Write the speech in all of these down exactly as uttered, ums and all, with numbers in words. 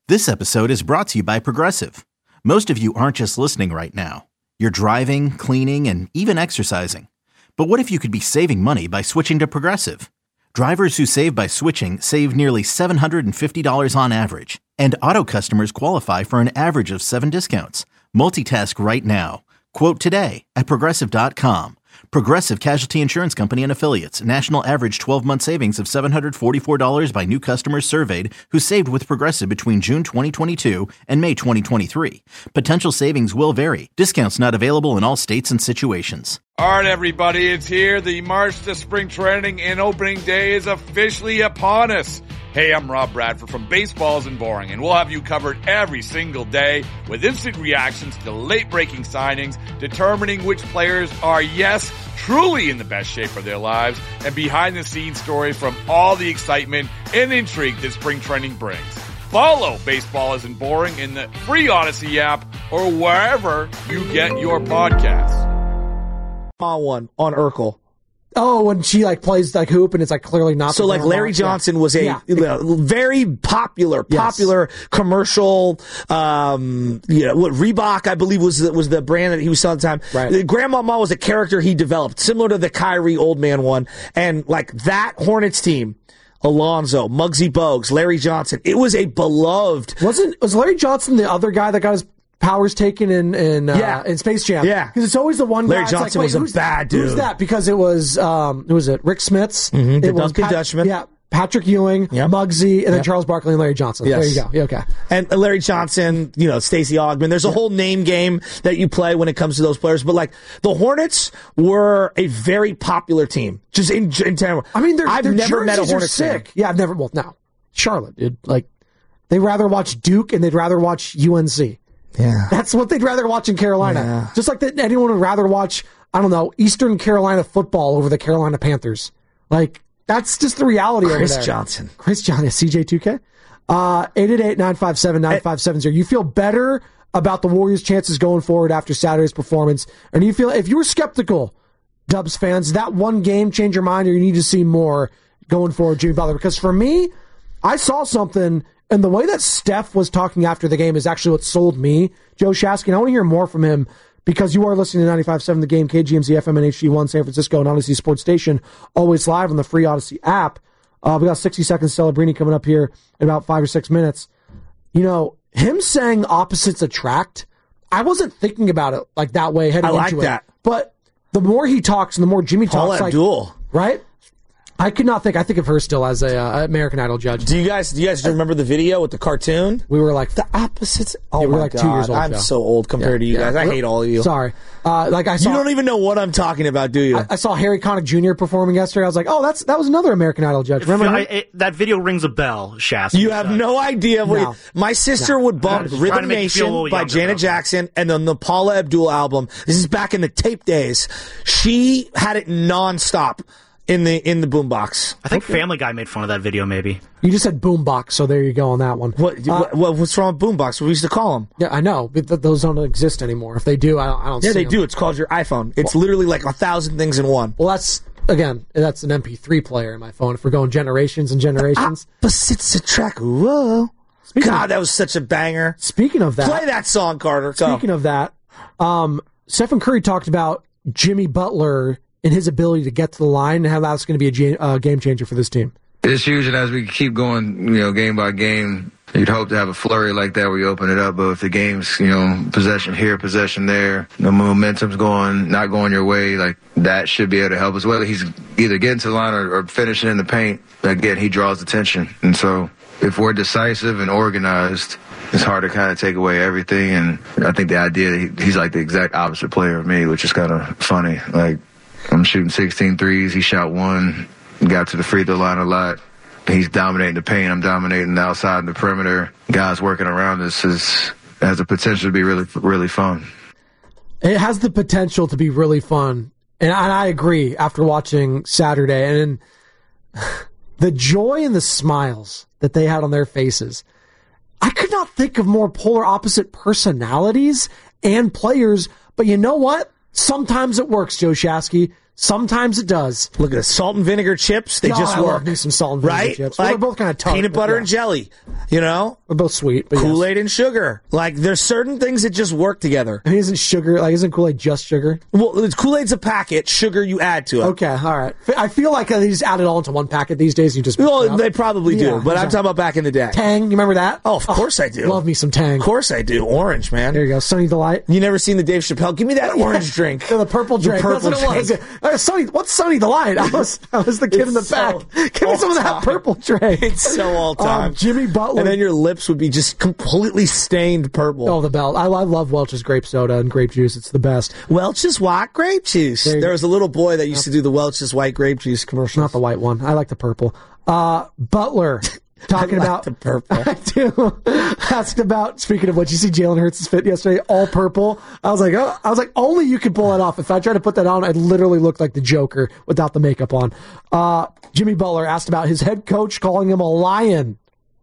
This episode is brought to you by Progressive. Most of you aren't just listening right now. You're driving, cleaning, and even exercising. But what if you could be saving money by switching to Progressive? Drivers who save by switching save nearly seven hundred fifty dollars on average. And auto customers qualify for an average of seven discounts. Multitask right now. Quote today at Progressive dot com. Progressive Casualty Insurance Company and Affiliates. National average twelve-month savings of seven hundred forty-four dollars by new customers surveyed who saved with Progressive between June twenty twenty-two and May twenty twenty-three. Potential savings will vary. Discounts not available in all states and situations. All right, everybody, it's here. The March to Spring Training and Opening Day is officially upon us. Hey, I'm Rob Bradford from Baseball Isn't Boring, and we'll have you covered every single day with instant reactions to late-breaking signings, determining which players are, yes, truly in the best shape of their lives, and behind-the-scenes stories from all the excitement and intrigue that spring training brings. Follow Baseball Isn't Boring in the free Odyssey app or wherever you get your podcasts. On one on Urkel. Oh, when she like plays like hoop and it's like clearly not. So like Larry Johnson was a yeah. very popular, popular yes. commercial. Um, you know, what Reebok I believe was the, was the brand that he was selling at the time. Right. Grandmama was a character he developed, similar to the Kyrie Old Man one, and like that Hornets team. Alonzo, Muggsy Bogues, Larry Johnson. It was a beloved. Wasn't was Larry Johnson the other guy that got his powers taken in in, uh, yeah. in Space Jam? Yeah, because it's always the one. Larry guy, Johnson like, was a bad dude. Who's that? Because it was um, who was it? Rick Smits, mm-hmm, the it was Duncan Pat- Dutchman. Yeah, Patrick Ewing, yep. Muggsy, and then yep. Charles Barkley and Larry Johnson. Yes. There you go. Yeah, okay. And Larry Johnson, you know, Stacey Augmon. There's a yeah. whole name game that you play when it comes to those players. But like the Hornets were a very popular team. Just in, in general. I mean, I've never met a Hornets sick. fan. Yeah, I've never. Well, no, Charlotte, dude. Like they'd rather watch Duke and they'd rather watch U N C. Yeah. That's what they'd rather watch in Carolina. Yeah. Just like that, anyone would rather watch, I don't know, Eastern Carolina football over the Carolina Panthers. Like, that's just the reality Chris over there. Chris Johnson. Chris Johnson, C J two K. Uh, eight eight eight, nine five seven, nine five seven zero. You feel better about the Warriors' chances going forward after Saturday's performance? And you feel, if you were skeptical, Dubs fans, that one game change your mind or you need to see more going forward, Jimmy Butler? Because for me, I saw something. And the way that Steph was talking after the game is actually what sold me, Joe Shasky. And I want to hear more from him because you are listening to ninety-five point seven The Game, K G M Z F M and H D one San Francisco and Odyssey Sports Station, always live on the free Odyssey app. Uh, we got sixty seconds Celebrini coming up here in about five or six minutes. You know, him saying opposites attract, I wasn't thinking about it like that way heading I like into that. it. But the more he talks and the more Jimmy Paul talks, Abdul. like, right? I could not think. I think of her still as a uh, American Idol judge. Do you guys? Do you guys remember the video with the cartoon? We were like the opposites. Oh yeah, we my were like God. two years old. I'm Joe. so old compared yeah, to you yeah. guys. I hate all of you. Sorry. Uh, like I saw, you don't even know what I'm talking about, do you? I, I saw Harry Connick Junior performing yesterday. I was like, oh, that's that was another American Idol judge. Remember I, I, that video rings a bell, Shasta. You have no idea. What no. you, my sister no. would bump Rhythm Nation by Janet Jackson and then the Paula Abdul album. This is back in the tape days. She had it nonstop. In the in the boombox. I think okay. Family Guy made fun of that video, maybe. You just said boombox, so there you go on that one. What, uh, what what's wrong with boombox? What we used to call them. Yeah, I know, but th- those don't exist anymore. If they do, I don't, I don't yeah, see they them. do. It's called your iPhone. It's well, literally like a thousand things in one. Well, that's, again, that's an M P three player in my phone. If we're going generations and generations. Opposites attract. Whoa. Speaking God, of, that was such a banger. Speaking of that. Play that song, Carter. Go. Speaking of that, um, Stephen Curry talked about Jimmy Butler and his ability to get to the line and how that's going to be a game, uh, game changer for this team. It's huge, and as we keep going, you know, game by game, you'd hope to have a flurry like that where you open it up. But if the game's, you know, possession here, possession there, the momentum's going, not going your way, like that should be able to help us. Whether he's either getting to the line or, or finishing in the paint, again, he draws attention. And so if we're decisive and organized, it's hard to kind of take away everything. And I think the idea that he, he's like the exact opposite player of me, which is kind of funny. Like, I'm shooting sixteen threes. He shot one, got to the free throw line a lot. He's dominating the paint. I'm dominating the outside and the perimeter. Guys working around us is has the potential to be really, really fun. It has the potential to be really fun. And I, and I agree after watching Saturday. And the joy and the smiles that they had on their faces. I could not think of more polar opposite personalities and players. But you know what? Sometimes it works, Joe Shasky. Sometimes it does. Look at the salt and vinegar chips. They No, just I work. love me some salt and vinegar right? chips. Well, Like they're both kind of tart. peanut but butter yeah. and jelly. You know? They're both sweet. But Kool-Aid yes. and sugar. Like, there's certain things that just work together. I mean, isn't sugar, like, isn't Kool-Aid just sugar? Well, it's Kool-Aid's a packet. Sugar you add to it. Okay, all right. I feel like they just add it all into one packet these days. You just mix it Well, up. they probably do. Yeah, but I'm exactly. talking about back in the day. Tang, you remember that? Oh, of course I do. Love me some Tang. Of course I do. Orange, man. There you go. Sunny Delight. You never seen the Dave Chappelle? Give me that orange drink. Yeah, the purple drink. The purple That's what it drink. was. Uh, Sunny, what's Sunny Delight? I was, I was the kid It's in the so back. Give me some of that all-time. purple drink. It's so all time. Um, Jimmy Butler. And then your lips would be just completely stained purple. Oh, the belt. I, I love Welch's grape soda and grape juice. It's the best. Welch's white grape juice. There you There go. was a little boy that used to do the Welch's white grape juice commercials. Not the white one. I like the purple. Uh, Butler. Talking I like about the purple. I do. Asked about, speaking of what, you see Jalen Hurts' fit yesterday, all purple. I was like, oh, I was like, only you could pull that off. If I tried to put that on, I'd literally look like the Joker without the makeup on. Uh, Jimmy Butler asked about his head coach calling him a lion.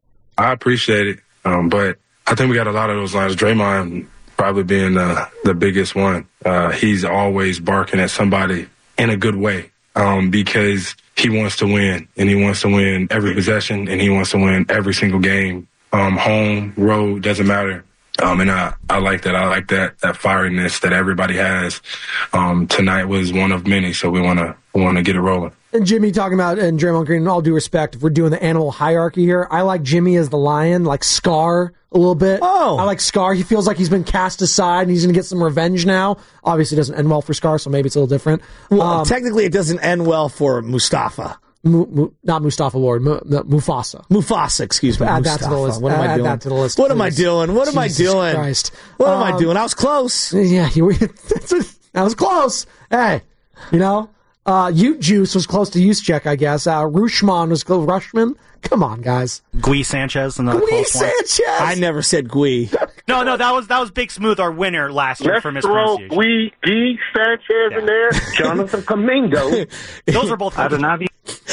I appreciate it, um, but I think we got a lot of those lines. Draymond probably being uh, the biggest one. Uh, he's always barking at somebody in a good way um, because he wants to win, and he wants to win every possession, and he wants to win every single game. Um, home, road, doesn't matter. Um, and I, I like that. I like that that fieriness that everybody has. Um, tonight was one of many, so we want to want to get it rolling. And Jimmy talking about, and Draymond Green, in all due respect, if we're doing the animal hierarchy here, I like Jimmy as the lion, like Scar a little bit. Oh. I like Scar. He feels like he's been cast aside and he's going to get some revenge now. Obviously, it doesn't end well for Scar, so maybe it's a little different. Well, Um, technically, it doesn't end well for Mustafa. Mu, Mu, not Mustafa Ward, Mu, no, Mufasa. Mufasa, excuse me. Add that to the Mustafa. list. What am I Add doing? that to the list, what am I please. doing? What am I Jesus doing? Christ. What am I Um, doing? I was close. Yeah, you, that was close. Hey, you know, uh, Ute Juice was close to Juszczyk, I guess. Uh, Rushman was close. Rushman? Come on, guys. Gui Sanchez, another Gui close one. Sanchez! I never said Gui. No, no, that was that was Big Smooth, our winner last year Let's for throw mispronunciation. Gui, Gui Sanchez Yeah. in there. Jonathan Kamingo. Those are both. Adenabi.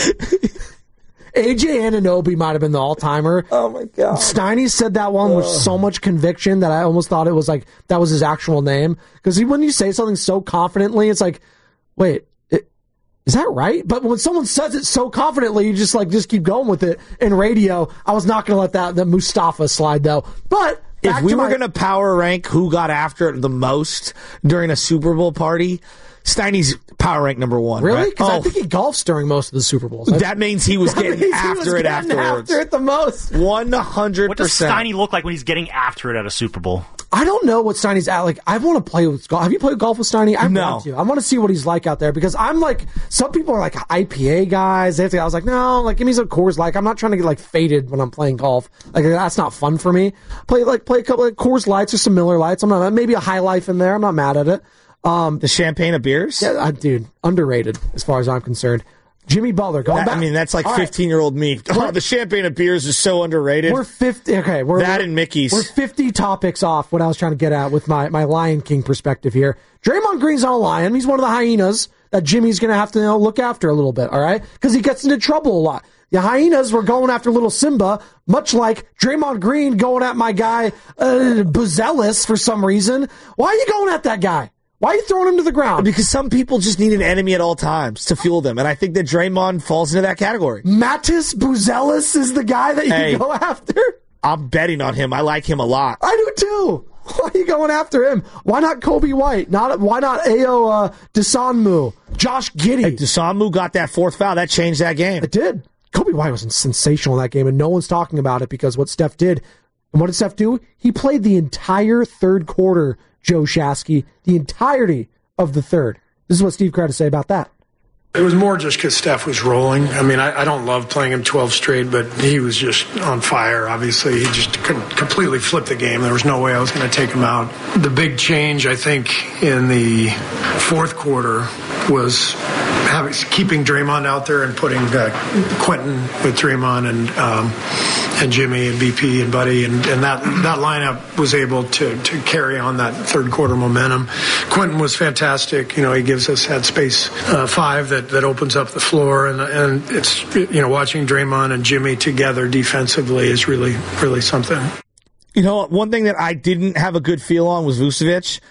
A J Anunoby might have been the all-timer. Oh, my God. Steiny said that one with so much conviction that I almost thought it was like that was his actual name. Because when you say something so confidently, it's like, wait, it, is that right? But when someone says it so confidently, you just like just keep going with it. In radio, I was not going to let that the Mustafa slide though. But If back we to were my- going to power rank who got after it the most during a Super Bowl party, Steiny's power rank number one. really, right? because I Oh, think he golfs during most of the Super Bowls. That's- that means he was that getting means he after was it getting afterwards. After it the most. One hundred What does percent. Steiny look like when he's getting after it at a Super Bowl? I don't know what Steiny's at. Like, I want to play with golf. Have you played golf with Steiny? I No. want to. I want to see what he's like out there because I'm like, some people are like I P A guys. They have to, I was like, no, like give me some Coors Light. I'm not trying to get like faded when I'm playing golf. Like that's not fun for me. Play like play a couple of Coors Lights or some Miller Lights. I'm not maybe a High Life in there. I'm not mad at it. Um, The champagne of beers? yeah, I, dude, underrated as far as I'm concerned. Jimmy Butler going That- back. I mean, that's like All right. fifteen-year-old me. Oh, the champagne of beers is so underrated. We're fifty. Okay, we're That we're- and Mickey's. We're fifty topics off. What I was trying to get at with my my Lion King perspective here. Draymond Green's not a lion. He's one of the hyenas that Jimmy's going to have to you know, look after a little bit. All right, because he gets into trouble a lot. The hyenas were going after little Simba, much like Draymond Green going at my guy uh, Buzelis for some reason. Why are you going at that guy? Why are you throwing him to the ground? Because some people just need an enemy at all times to fuel them, and I think that Draymond falls into that category. Mattis Buzelis is the guy that you Hey. go after? I'm betting on him. I like him a lot. I do too. Why are you going after him? Why not Kobe White? Not why not Ayo uh, Desanmu? Josh Giddey? Desamu got that fourth foul. That changed that game. It did. Kobe White was sensational in that game, and no one's talking about it because what Steph did. And what did Steph do? He played the entire third quarter, Joe Shasky, the entirety of the third. This is what Steve Kerr had to say about that. It was more just because Steph was rolling. I mean, I, I don't love playing him twelve straight, but he was just on fire, obviously. He just could completely flip the game. There was no way I was going to take him out. The big change, I think, in the fourth quarter was having, keeping Draymond out there and putting uh, Quentin with Draymond and um, and Jimmy and B P and Buddy. And, and that, that lineup was able to, to carry on that third quarter momentum. Quentin was fantastic. You know, he gives us that space uh, five that that opens up the floor, and and it's, you know, watching Draymond and Jimmy together defensively is really really something. You know, one thing that I didn't have a good feel on was Vucevic.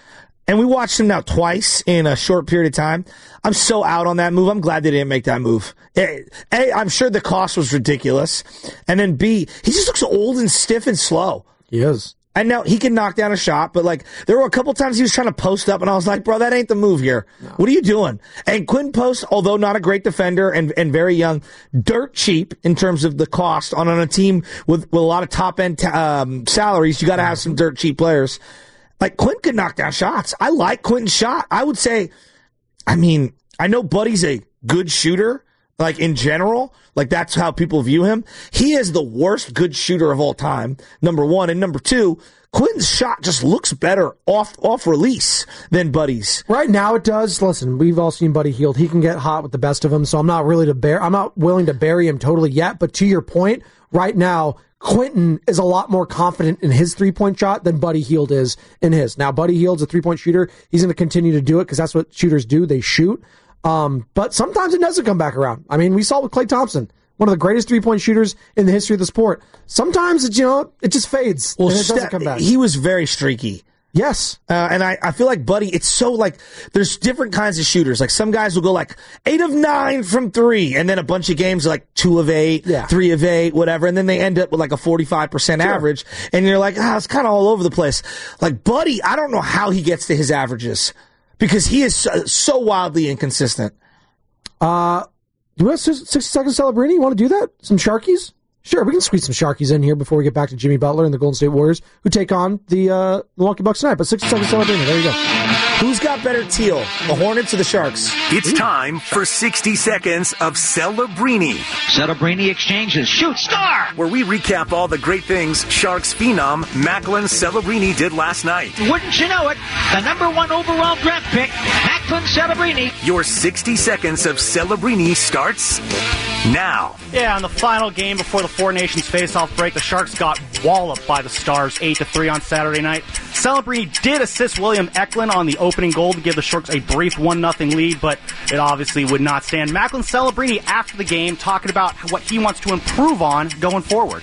and we watched him now twice in a short period of time. I'm so out on that move. I'm glad they didn't make that move. A, A, I'm sure the cost was ridiculous. And then B, he just looks old and stiff and slow. He is. And now he can knock down a shot, but like there were a couple times he was trying to post up, and I was like, bro, that ain't the move here. No. What are you doing? And Quinton Post, although not a great defender and, and very young, dirt cheap in terms of the cost on, on a team with, with a lot of top end um, salaries. You got to have some dirt cheap players. Like Quinton could knock down shots. I like Quinton's shot. I would say, I mean, I know Buddy's a good shooter. Like, in general, like, that's how people view him. He is the worst good shooter of all time, number one. And number two, Quinton's shot just looks better off off release than Buddy's. Right now it does. Listen, we've all seen Buddy Hield. He can get hot with the best of them, so I'm not really to bear, I'm not willing to bury him totally yet. But to your point, right now, Quinton is a lot more confident in his three-point shot than Buddy Hield is in his. Now, Buddy Hield's a three-point shooter. He's going to continue to do it because that's what shooters do. They shoot. Um, but sometimes it doesn't come back around. I mean, we saw it with Klay Thompson, one of the greatest three-point shooters in the history of the sport. Sometimes it, you know, it just fades well, and it doesn't come back. He was very streaky. Yes. Uh, and I, I feel like Buddy, it's so like, there's different kinds of shooters. Like some guys will go like eight of nine from three, and then a bunch of games are like two of eight, yeah. three of eight, whatever, and then they end up with like a forty-five percent sure. average, and you're like, ah, it's kind of all over the place. Like Buddy, I don't know how he gets to his averages. Because he is so, so wildly inconsistent. Uh, do we have sixty seconds Celebrini? You want to do that? Some Sharkies? Sure, we can squeeze some Sharkies in here before we get back to Jimmy Butler and the Golden State Warriors, who take on the uh, Milwaukee Bucks tonight. But sixty seconds Celebrini, there you go. Who's got better teal, the Hornets or the Sharks? It's time for sixty seconds of Celebrini. Celebrini exchanges. Shoot, star! Where we recap all the great things Sharks phenom Macklin Celebrini did last night. Wouldn't you know it? The number one overall draft pick, Macklin Celebrini. Your sixty seconds of Celebrini starts now. Yeah, in the final game before the Four Nations face-off break, the Sharks got walloped by the Stars eight to three on Saturday night. Celebrini did assist William Eklund on the opening goal to give the Sharks a brief one nothing lead, but it obviously would not stand. Macklin Celebrini, after the game, talking about what he wants to improve on going forward.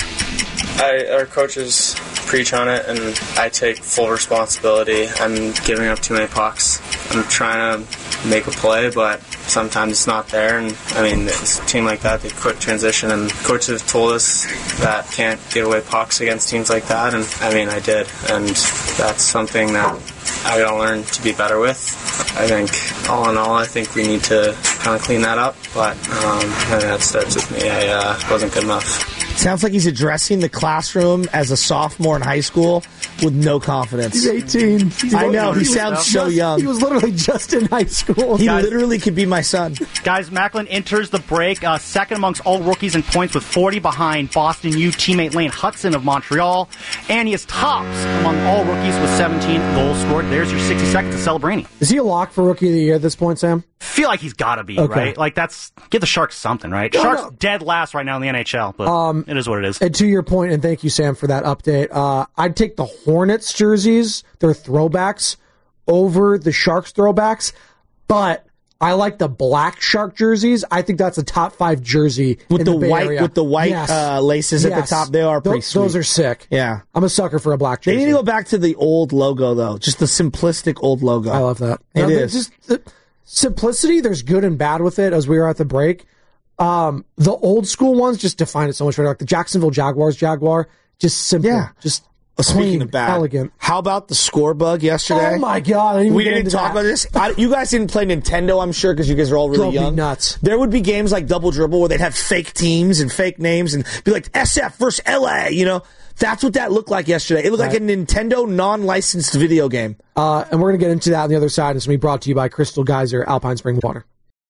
I, our coaches preach on it, and I take full responsibility. I'm giving up too many pucks. I'm trying to make a play, but sometimes it's not there. And I mean, it's a team like that, they quick transition, and coaches have told us that can't get away pucks against teams like that. And I mean, I did, and that's something that I gotta learn to be better with. I think, all in all, I think we need to kind of clean that up. But um, I mean, that starts with me. I uh, wasn't good enough. Sounds like he's addressing the classroom as a sophomore in high school with no confidence. He's eighteen. He's I know, he sounds so just, young. He was literally just in high school. He Guys, literally could be my son. Guys, Macklin enters the break uh, second amongst all rookies in points with forty behind Boston U teammate Lane Hudson of Montreal. And he is tops among all rookies with seventeen goals scored. There's your sixty seconds of Celebrini. Is he a lock for Rookie of the Year at this point, Sam? Feel like he's got to be, okay. right? Like, that's, give the Sharks something, right? No, Sharks no. dead last right now in the N H L, but um, it is what it is. And to your point, and thank you, Sam, for that update, uh, I'd take the Hornets jerseys, their throwbacks, over the Sharks throwbacks, but I like the black Shark jerseys. I think that's a top five jersey with in the, the Bay white Area. with the white yes. uh, laces yes. at the top. They are pretty those, sweet. Those are sick. Yeah, I'm a sucker for a black jersey. They need to go back to the old logo though, just the simplistic old logo. I love that. It now, is just the simplicity. There's good and bad with it. As we were at the break, um, the old school ones just define it so much better. Like the Jacksonville Jaguars Jaguar, just simple, yeah, just. Speaking clean, of bad, elegant. How about the score bug yesterday? Oh my god! I didn't we even didn't talk that. about this. I, you guys didn't play Nintendo, I'm sure, because you guys are all really Drove me young. nuts. There would be games like Double Dribble where they'd have fake teams and fake names and be like S F versus L A. You know, that's what that looked like yesterday. It looked right. like a Nintendo non-licensed video game. Uh, and we're gonna get into that on the other side. It's gonna be brought to you by Crystal Geyser Alpine Spring Water.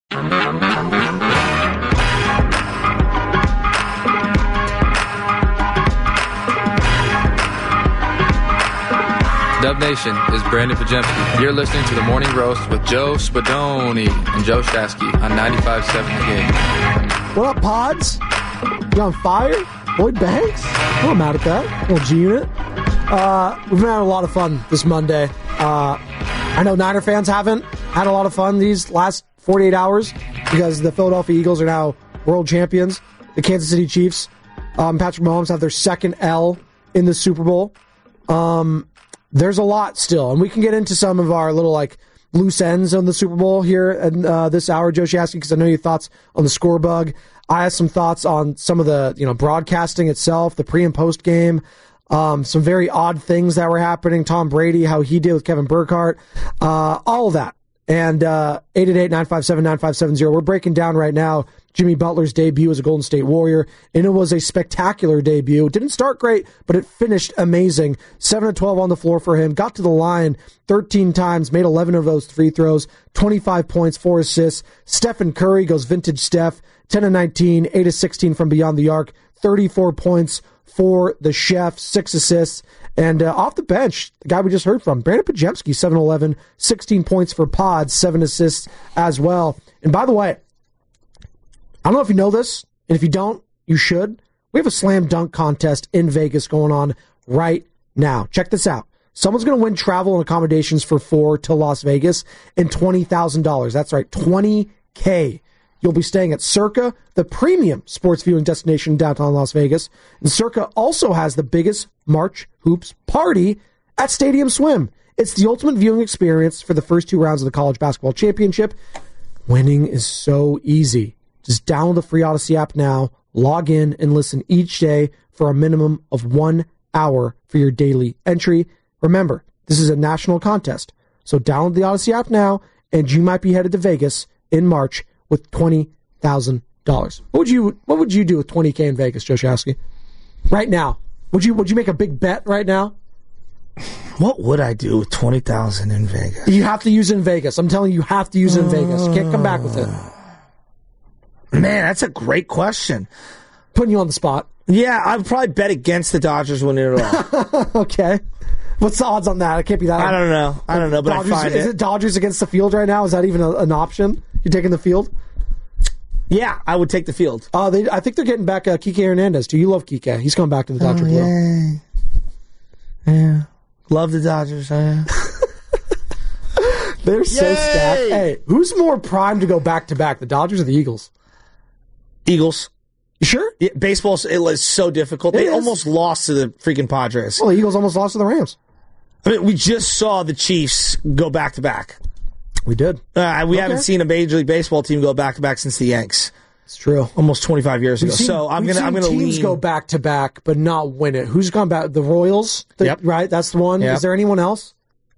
Dub Nation is Brandon Pajemski. You're listening to The Morning Roast with Joe Spadoni and Joe Shasky on ninety-five point seven The Game. What up, Pods? You on fire? Lloyd Banks? I'm not mad at that. Little G-Unit. Uh, we've been having a lot of fun this Monday. Uh, I know Niner fans haven't had a lot of fun these last forty-eight hours because the Philadelphia Eagles are now world champions. The Kansas City Chiefs, um, Patrick Mahomes have their second L in the Super Bowl. Um... there's a lot still, and we can get into some of our little like loose ends on the Super Bowl here in uh, this hour, Joe Shasky, because I know your thoughts on the score bug. I have some thoughts on some of the you know broadcasting itself, the pre and post game, um, some very odd things that were happening. Tom Brady, how he did with Kevin Burkhardt, uh, all of that. And uh, eight eight eight, nine five seven, nine five seven zero. We're breaking down right now Jimmy Butler's debut as a Golden State Warrior, and it was a spectacular debut. It didn't start great, but it finished amazing. seven of twelve on the floor for him. Got to the line thirteen times, made eleven of those free throws, twenty-five points, four assists. Stephen Curry goes vintage Steph, ten of nineteen, eight of sixteen from beyond the arc, thirty-four points for the chef, six assists. And uh, off the bench, the guy we just heard from, Brandon Podziemski, seven eleven, sixteen points for Pods, seven assists as well. And by the way, I don't know if you know this, and if you don't, you should. We have a slam dunk contest in Vegas going on right now. Check this out. Someone's going to win travel and accommodations for four to Las Vegas and twenty thousand dollars. That's right, twenty K. You'll be staying at Circa, the premium sports viewing destination in downtown Las Vegas. And Circa also has the biggest March Hoops party at Stadium Swim. It's the ultimate viewing experience for the first two rounds of the college basketball championship. Winning is so easy. Just download the free Odyssey app now, log in, and listen each day for a minimum of one hour for your daily entry. Remember, this is a national contest, so download the Odyssey app now, and you might be headed to Vegas in March with twenty thousand dollars. What would you What would you do with twenty K in Vegas, Joe Shasky? Right now, would you Would you make a big bet right now? What would I do with twenty thousand in Vegas? You have to use it in Vegas. I'm telling you, you have to use it in Vegas. You can't come back with it. Man, that's a great question. Putting you on the spot. Yeah, I would probably bet against the Dodgers winning it all. Okay. What's the odds on that? It can't be that. I don't know. I don't know, but Dodgers, I find is it. it Dodgers against the field right now? Is that even a, an option? You're taking the field? Yeah, I would take the field. Uh, they, I think they're getting back uh, Kike Hernandez, too. You love Kike. He's coming back to the Dodger oh, Blue. Yeah. yeah. Love the Dodgers. Yeah. They're so Yay! stacked. Hey, who's more primed to go back-to-back, the Dodgers or the Eagles? Eagles. You sure? Yeah, baseball it was so difficult. It they is. almost lost to the freaking Padres. Well, the Eagles almost lost to the Rams. I mean, we just saw the Chiefs go back-to-back. We did. Uh, we Okay. haven't seen a Major League Baseball team go back-to-back since the Yanks. It's true. Almost twenty-five years We've ago. seen, so I'm we've gonna I'm seen gonna teams lean. go back to back, but not win it. Who's gone back? The Royals. The, Yep. Right. That's the one. Yep. Is there anyone else?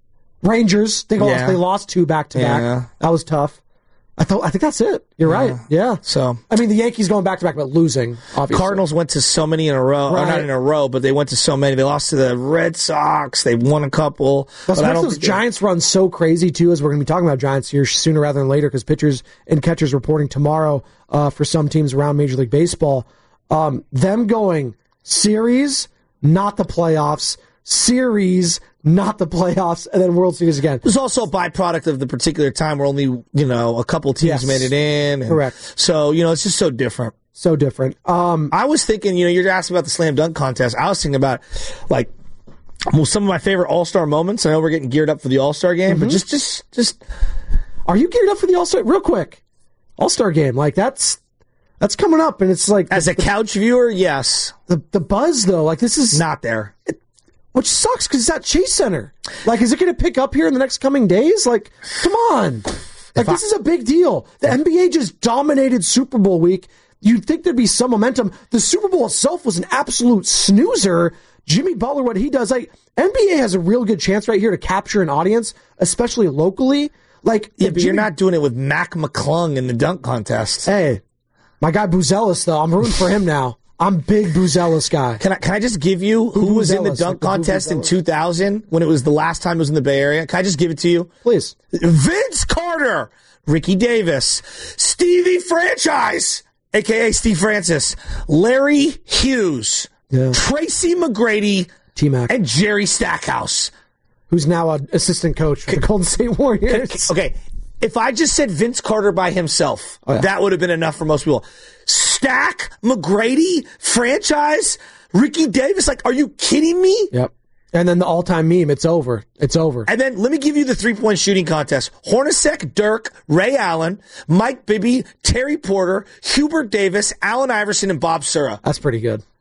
Rangers. They lost. Yeah. They lost two back to back. Yeah. That was tough. I thought. I think that's it. You're Yeah. right. Yeah. So I mean, the Yankees going back to back, but losing. Obviously. Cardinals went to so many in a row, Right. or not in a row, but they went to so many. They lost to the Red Sox. They won a couple. That's but I why don't those think they- Giants run so crazy too, as we're going to be talking about Giants here sooner rather than later, because pitchers and catchers reporting tomorrow uh, for some teams around Major League Baseball. Um, them going series, not the playoffs. Series, not the playoffs, and then World Series again. It was also a byproduct of the particular time where only, you know, a couple teams Yes. made it in. And Correct. So, you know, it's just so different. So different. Um, I was thinking, you know, you're asking about the slam dunk contest. I was thinking about, like, well, some of my favorite All-Star moments. I know we're getting geared up for the All-Star game, Mm-hmm. but just, just, just. Are you geared up for the All-Star? Real quick. All-Star game. Like, that's that's coming up, and it's like... As the, a couch viewer, yes. The, the buzz, though, like, this is... Not there. It, which sucks, because it's at Chase Center. Like, is it going to pick up here in the next coming days? Like, come on. Like, I- this is a big deal. The N B A just dominated Super Bowl week. You'd think there'd be some momentum. The Super Bowl itself was an absolute snoozer. Jimmy Butler, what he does, like, N B A has a real good chance right here to capture an audience, especially locally. Like, Yeah, if but you're Jimmy- not doing it with Mac McClung in the dunk contest. Hey, my guy Buzelis, though, I'm rooting for him now. I'm big Buzelis guy. Can I can I just give you who, Who was in the Buzelis? dunk Like the who contest in Buzelis? two thousand when it was the last time it was in the Bay Area? Can I just give it to you? Please. Vince Carter, Ricky Davis, Stevie Franchise, a k a. Steve Francis, Larry Hughes, Yeah. Tracy McGrady, T-Mac. and Jerry Stackhouse. Who's now an assistant coach for the Golden State Warriors. Okay, if I just said Vince Carter by himself, Oh, yeah. that would have been enough for most people. Stack, McGrady, Franchise, Ricky Davis, like, are you kidding me? Yep. And then the all-time meme, it's over. It's over. And then let me give you the three-point shooting contest. Hornacek, Dirk, Ray Allen, Mike Bibby, Terry Porter, Hubert Davis, Allen Iverson, and Bob Sura. That's pretty good.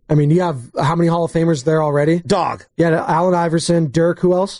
I mean, you have how many Hall of Famers there already? Dog. Yeah, Allen Iverson, Dirk, who else?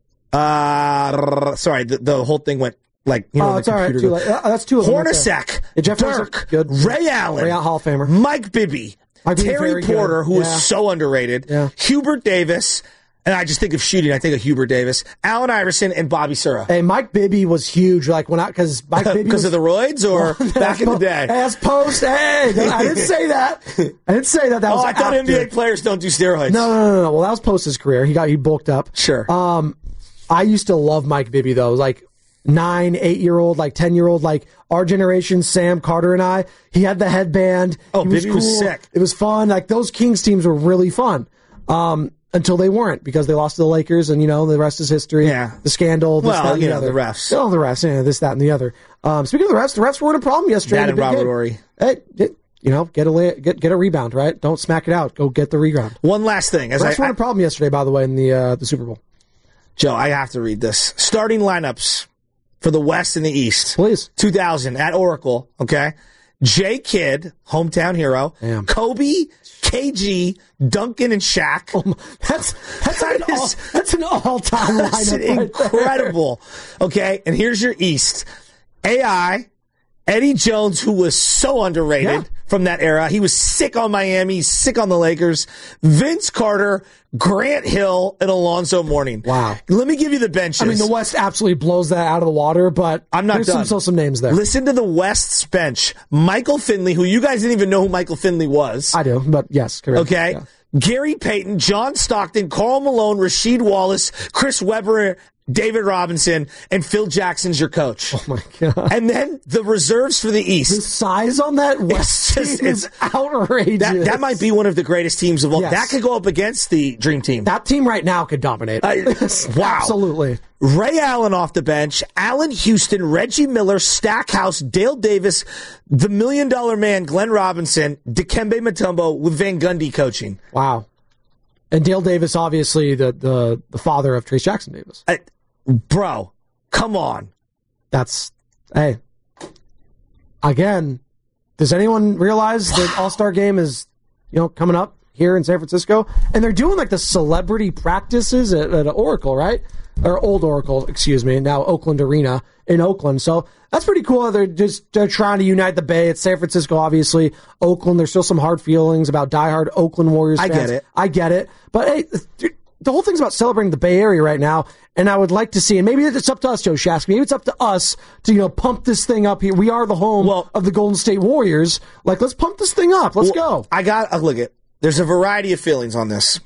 Uh, sorry, the, the whole thing went like, you know, oh, the it's all right. computer. Too late. Uh, that's two of them. Hornacek, right Jeff Dirk, good. Ray Allen, Ray Hall of Famer, Mike Bibby, Mike Terry Porter, good. who yeah. was so underrated, yeah. Hubert Davis, and I just think of shooting, I think of Hubert Davis, Allen Iverson, and Bobby Sura. Hey, Mike Bibby was huge, like when I, because Mike Bibby because was, of the roids, or well, back in the day. As post, hey, I didn't say that. I didn't say that. That oh, was I thought after. N B A players don't do steroids. No, no, no, no. Well, that was post his career. He got he bulked up. Sure. Um, I used to love Mike Bibby though. Like nine, eight year old, like ten year old, like our generation, Sam Carter and I. He had the headband. Oh, he was Bibby cool. was sick. It was fun. Like those Kings teams were really fun. Um. Until they weren't, because they lost to the Lakers, and, you know, the rest is history. Yeah. The scandal, this, well, that, and you the know, other. the refs. Oh, the refs, yeah, this, that, and the other. Um, speaking of the refs, the refs were in a problem yesterday. That and Robert Horry. Hey, it, you know, get a get get a rebound, right? Don't smack it out. Go get the rebound. One last thing. As the refs I, were in a problem yesterday, by the way, in the uh, the Super Bowl. Joe, I have to read this. Starting lineups for the West and the East. Please. two thousand at Oracle, okay? J. Kidd, hometown hero. Damn. Kobe, K G, Duncan, and Shaq. Oh, that's that's, that an is, all, that's an all-time that's lineup. Right incredible. There. Okay, and here's your East. A I, Eddie Jones, who was so underrated Yeah. from that era. He was sick on Miami, he's sick on the Lakers. Vince Carter, Grant Hill, and Alonzo Mourning. Wow. Let me give you the benches. I mean, the West absolutely blows that out of the water, but I'm not there's done. Some, still some names there. Listen to the West's bench. Michael Finley, who you guys didn't even know who Michael Finley was. I do, but yes, correct. Okay. Yeah. Gary Payton, John Stockton, Karl Malone, Rasheed Wallace, Chris Webber, David Robinson, and Phil Jackson's your coach. Oh, my God. And then the reserves for the East. The size on that West It's just- team is outrageous. That, that might be one of the greatest teams of all. Yes. That could go up against the Dream Team. That team right now could dominate. Uh, wow. Absolutely. Ray Allen off the bench, Allen Houston, Reggie Miller, Stackhouse, Dale Davis, the Million Dollar Man, Glenn Robinson, Dikembe Mutombo with Van Gundy coaching. Wow. And Dale Davis, obviously, the, the, the father of Trace Jackson Davis. I, bro, come on. That's, hey. Again, does anyone realize the All-Star game is, you know, coming up here in San Francisco? And they're doing, like, the celebrity practices at, at Oracle, right? Or Old Oracle, excuse me, now Oakland Arena in Oakland. So that's pretty cool. They're just they're trying to unite the Bay. It's San Francisco, obviously. Oakland, there's still some hard feelings about diehard Oakland Warriors fans. I get it. I get it. But hey, the whole thing's about celebrating the Bay Area right now, and I would like to see, and maybe it's up to us, Joe Shasky, maybe it's up to us to, you know, pump this thing up here. We are the home well, of the Golden State Warriors. Like, let's pump this thing up. Let's well, go. I got, uh, look at, there's a variety of feelings on this.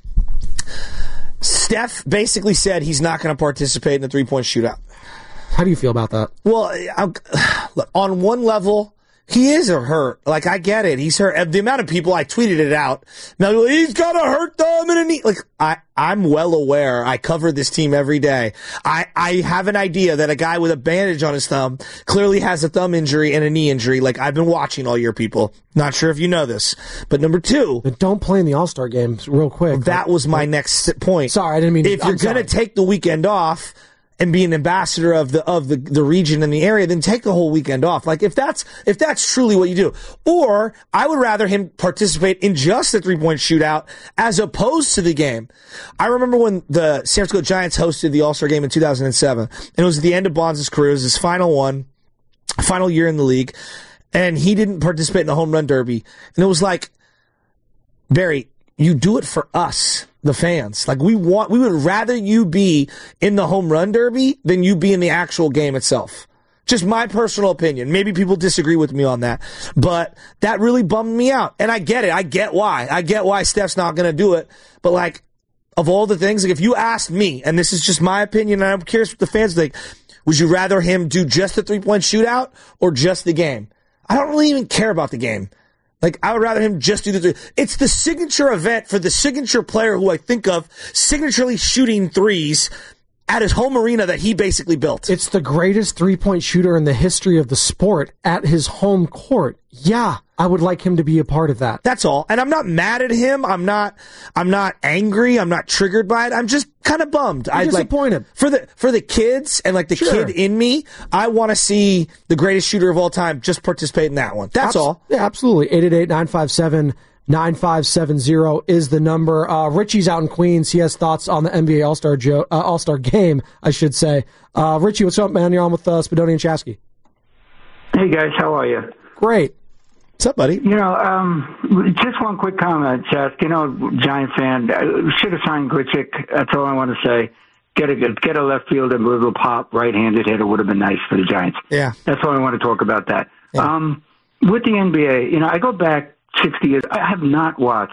Steph basically said he's not going to participate in the three-point shootout. How do you feel about that? Well, I'm, look, on one level, he is hurt. Like, I get it. He's hurt. The amount of people, I tweeted it out. Now, he's got a hurt thumb and a knee. Like, I, I'm well aware. I cover this team every day. I, I have an idea that a guy with a bandage on his thumb clearly has a thumb injury and a knee injury. Like, I've been watching all year, people. Not sure if you know this. But number two. But don't play in the All-Star games real quick. That was my next point. Sorry, I didn't mean to. If you're going to take the weekend off and be an ambassador of the of the, the region and the area, then take the whole weekend off. Like, if that's if that's truly what you do. Or I would rather him participate in just the three-point shootout as opposed to the game. I remember when the San Francisco Giants hosted the All-Star game in two thousand seven, and it was at the end of Bonds' career. It was his final one, final year in the league, and he didn't participate in the home run derby. And it was like, Barry, you do it for us, the fans. Like, we want, we would rather you be in the home run derby than you be in the actual game itself. Just my personal opinion. Maybe people disagree with me on that, but that really bummed me out. And I get it. I get why. I get why Steph's not going to do it. But like, of all the things, like if you asked me, and this is just my opinion, and I'm curious what the fans think, would you rather him do just the three-point shootout or just the game? I don't really even care about the game. Like, I would rather him just do the three. It's the signature event for the signature player who I think of signaturely shooting threes at his home arena that he basically built. It's the greatest three-point shooter in the history of the sport at his home court. Yeah, I would like him to be a part of that. That's all. And I'm not mad at him. I'm not I'm not angry. I'm not triggered by it. I'm just kind of bummed. I'm disappointed. Like, for the for the kids and like the Sure. kid in me, I want to see the greatest shooter of all time just participate in that one. That's Abs- all. Yeah, absolutely. eight eight eight, nine five seven, nine five seven zero is the number. Uh, Richie's out in Queens. He has thoughts on the N B A All-Star jo- uh, All-Star game, I should say. Uh, Richie, what's up, man? You're on with uh, Spadoni and Chasky. Hey, guys. How are you? Great. What's up, buddy? You know, um, just one quick comment, Chask. You know, Giant fan. Uh, should have signed Glitchick. That's all I want to say. Get a get a left fielder, a little pop, right-handed hitter would have been nice for the Giants. Yeah. That's all I want to talk about that. Yeah. Um, with the N B A, you know, I go back sixty years. I have not watched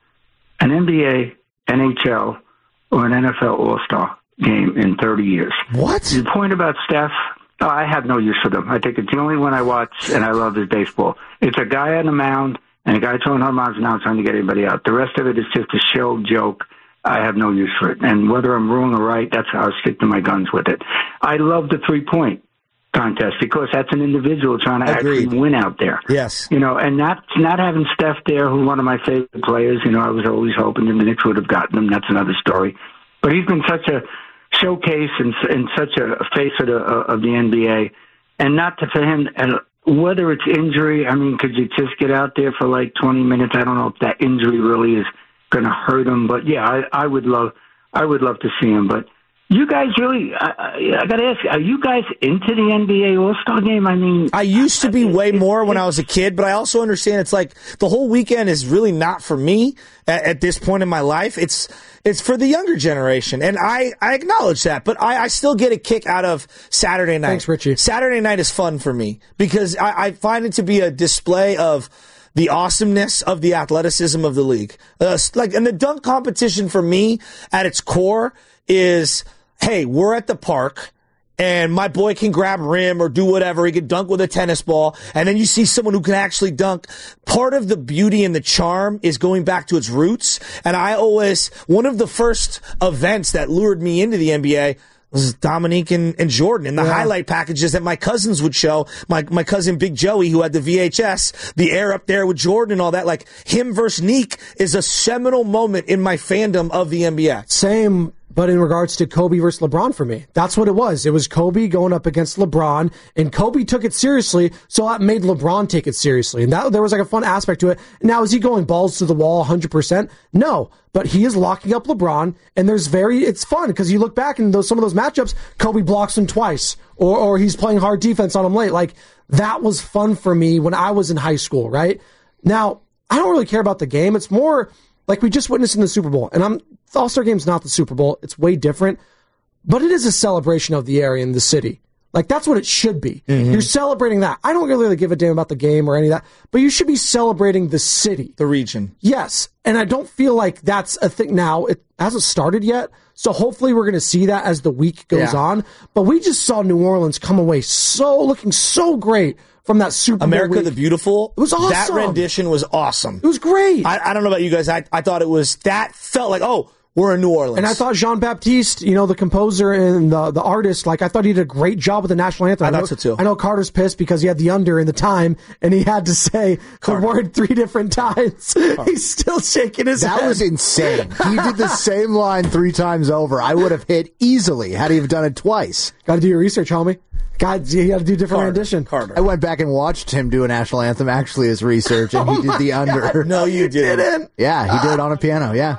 an N B A, N H L, or an N F L All-Star game in thirty years. What? The point about Steph, oh, I have no use for them. I think it's the only one I watch and I love is baseball. It's a guy on the mound and a guy throwing home runs now trying to get everybody out. The rest of it is just a show joke. I have no use for it. And whether I'm wrong or right, that's how I'll stick to my guns with it. I love the three-point contest because that's an individual trying to Agreed. actually win out there. Yes. You know, and not not having Steph there, who's one of my favorite players. You know, I was always hoping the Knicks would have gotten him. That's another story. But he's been such a showcase and, and such a face of the, of the N B A. And not to, for him, and whether it's injury, I mean, could you just get out there for like twenty minutes? I don't know if that injury really is going to hurt him. But, yeah, I, I would love I would love to see him. But you guys really, I, I, I got to ask you, are you guys into the N B A All-Star game? I mean, I used to be way more when I was a kid, but I also understand it's like the whole weekend is really not for me at, at this point in my life. It's it's for the younger generation, and I, I acknowledge that, but I, I still get a kick out of Saturday night. Thanks, Richie. Saturday night is fun for me because I, I find it to be a display of the awesomeness of the athleticism of the league. Uh, like, and the dunk competition for me at its core is, hey, we're at the park and my boy can grab rim or do whatever. He can dunk with a tennis ball. And then you see someone who can actually dunk. Part of the beauty and the charm is going back to its roots. And I always, one of the first events that lured me into the N B A was Dominique and, and Jordan and the yeah. highlight packages that my cousins would show. My my cousin Big Joey, who had the V H S, the air up there with Jordan and all that. Like, him versus Neek is a seminal moment in my fandom of the N B A. Same, but in regards to Kobe versus LeBron for me. That's what it was. It was Kobe going up against LeBron, and Kobe took it seriously, so that made LeBron take it seriously. And that there was like a fun aspect to it. Now, is he going balls to the wall one hundred percent? No. But he is locking up LeBron, and there's very, it's fun, because you look back and those, some of those matchups, Kobe blocks him twice, or, or he's playing hard defense on him late. Like, that was fun for me when I was in high school, right? Now, I don't really care about the game. It's more like we just witnessed in the Super Bowl, and I'm, the All-Star Game's not the Super Bowl. It's way different, but it is a celebration of the area and the city. Like, that's what it should be. Mm-hmm. You're celebrating that. I don't really give a damn about the game or any of that, but you should be celebrating the city. The region. Yes, and I don't feel like that's a thing now. It hasn't started yet, so hopefully we're going to see that as the week goes yeah. on. But we just saw New Orleans come away so, looking so great from that Super Bowl America week. the Beautiful. It was awesome. That rendition was awesome. It was great. I, I don't know about you guys. I, I thought it was, that felt like, oh, we're in New Orleans. And I thought Jean-Baptiste, you know, the composer and the the artist, like, I thought he did a great job with the national anthem. I, I know, thought so too. I know Carter's pissed because he had the under in the time, and he had to say Carter. the word three different times. He's still shaking his that head. That was insane. He did the same line three times over. I would have hit easily had he done it twice. Got to do your research, homie. God, you got to do different Carter, rendition. Carter. I went back and watched him do a national anthem, actually, as research, and oh he did the under. God. No, you didn't. didn't. Yeah, he did it on a piano, yeah.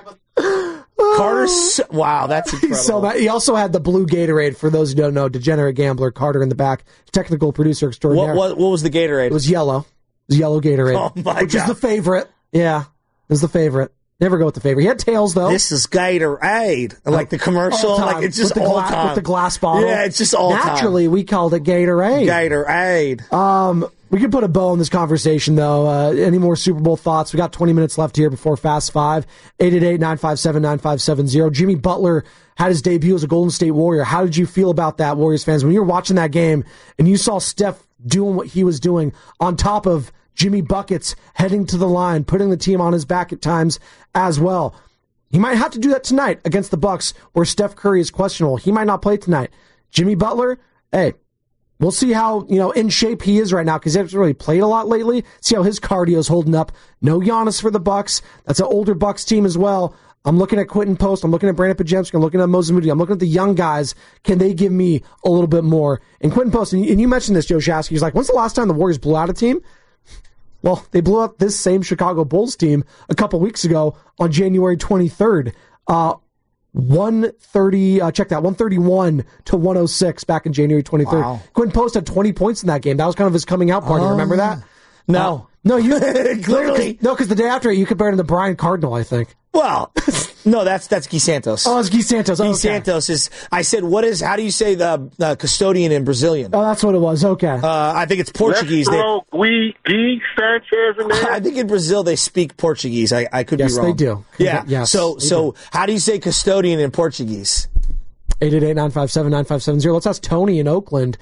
Carter's, wow, that's incredible. He's so bad. He also had the blue Gatorade, for those who don't know, degenerate gambler, Carter in the back, technical producer extraordinaire. What, what, what was the Gatorade? It was yellow. It was yellow Gatorade. Oh, my which God. is the favorite. Yeah, it was the favorite. Never go with the favorite. He had tails, though. This is Gatorade. Like the commercial, like it's just with the all gla- time. With the glass bottle. Yeah, it's just all Naturally, time. Naturally, we called it Gatorade. Gatorade. Um, we can put a bow on this conversation, though. Uh, any more Super Bowl thoughts? We got twenty minutes left here before Fast Five. eight eight eight, nine five seven, nine five seven zero. Jimmy Butler had his debut as a Golden State Warrior. How did you feel about that, Warriors fans? When you were watching that game and you saw Steph doing what he was doing on top of Jimmy Buckets heading to the line, putting the team on his back at times as well. He might have to do that tonight against the Bucks, where Steph Curry is questionable. He might not play tonight. Jimmy Butler, hey, we'll see how, you know, in shape he is right now, because he hasn't really played a lot lately. See how his cardio is holding up. No Giannis for the Bucks. That's an older Bucks team as well. I'm looking at Quentin Post. I'm looking at Brandon Podziemski. I'm looking at Moses Moody. I'm looking at the young guys. Can they give me a little bit more? And Quentin Post, and you mentioned this, Joe Shasky, he's like, when's the last time the Warriors blew out a team? Well, they blew up this same Chicago Bulls team a couple weeks ago on January twenty-third. Uh, one thirty, uh, check that, one thirty-one to one oh six back in January twenty-third. Wow. Quinn Post had twenty points in that game. That was kind of his coming out party. Oh. Remember that? No. Uh, no, you Clearly. No, because the day after it, you compared him to Brian Cardinal, I think. Well, no, that's that's Guy Santos. Oh, it's Guy Santos. Oh, Guy okay. Santos is. I said, what is? How do you say the uh, custodian in Brazilian? Oh, that's what it was. Okay. Uh, I think it's Portuguese. Let's throw Guy, Guy Sanchez in there. I think in Brazil they speak Portuguese. I, I could yes, be wrong. Yes, they do. Yeah. Yes, so so do. how do you say custodian in Portuguese? eight eight eight, nine five seven, nine five seven zero. Let's ask Tony in Oakland.